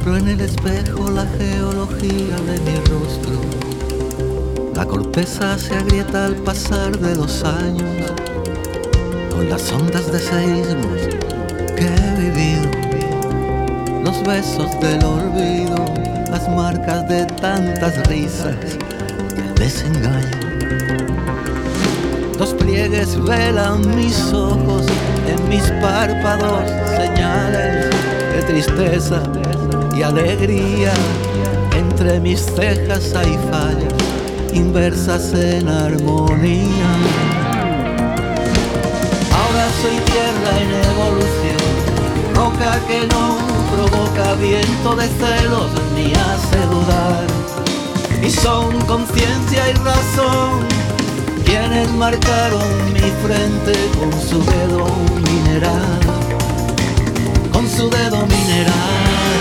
Descubro en el espejo la geología de mi rostro. La corteza se agrieta al pasar de los años, con las ondas de seísmos que he vivido, los besos del olvido, las marcas de tantas risas y el desengaño. Los pliegues velan mis ojos, en mis párpados señales de tristeza y alegría. Entre mis cejas hay fallas inversas en armonía. Ahora soy tierra en evolución, roca que no provoca viento de celos ni hace dudar. Y son conciencia y razón quienes marcaron mi frente con su dedo mineral, con su dedo mineral.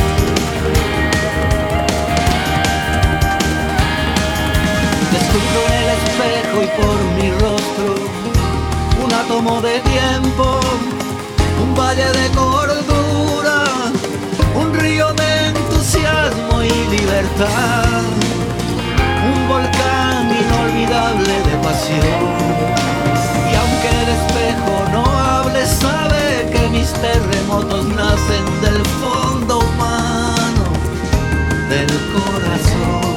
Descubro en el espejo y por mi rostro un átomo de tiempo, un valle de cordura, un río de entusiasmo y libertad, un volcán inolvidable de pasión. Y aunque el espejo no hable, sabe que mis terremotos nacen del fondo humano, del corazón.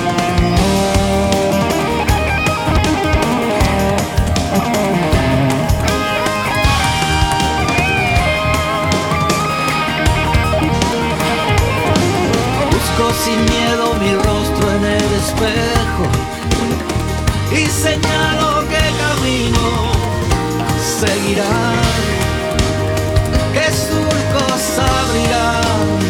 Sin miedo mi rostro en el espejo y señalo qué camino seguirá, qué surcos abrirá.